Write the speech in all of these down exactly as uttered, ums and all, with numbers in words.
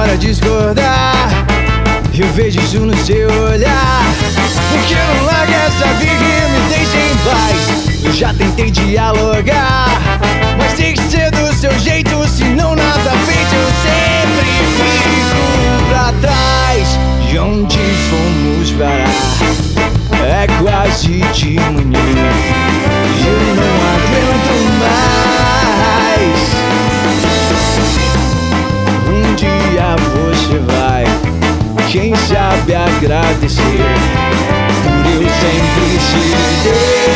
hora discordar. Eu vejo isso no seu olhar. Por que não larga essa vida e me deixa em paz? Eu já tentei dialogar, mas tem que ser do seu jeito, senão nada feito. Eu sempre fico pra trás. De onde fomos parar? É quase de manhã, eu não aguento mais. Um dia você vai, quem sabe agradecer por eu sempre te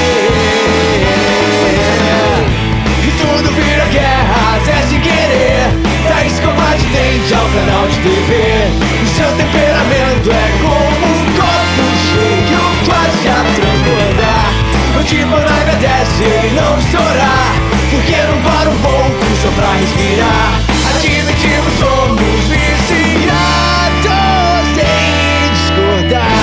ter. E tudo vira guerra até sem querer. Da escova de dente ao canal de T V. O seu temperamento é como um copo cheio, quase a transbordar. O tipo não agradece ele não estourar, porque não para um pouco só pra respirar. Admitimos, somos viciados em discordar.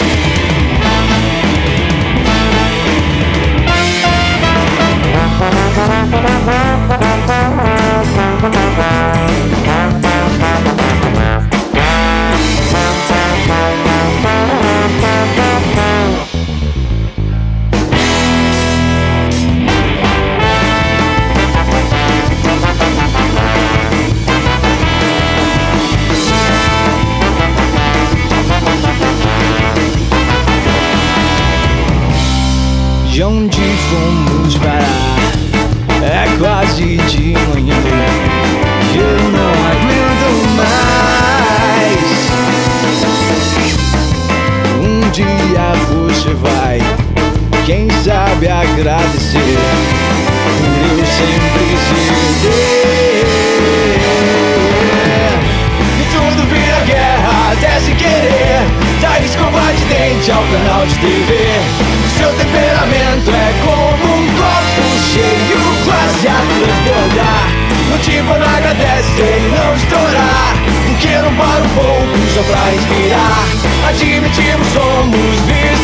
De onde fomos parar? É quase de manhã, eu não aguento mais. Um dia você vai, quem sabe agradecer por eu sempre ceder. E tudo vira guerra até se querer. Da escova de dente ao canal de T V. Seu temperamento é como um copo cheio, quase a transbordar. O tipo não agradece ele não estourar, porque não para um pouco só pra respirar. Admitimos, somos viciados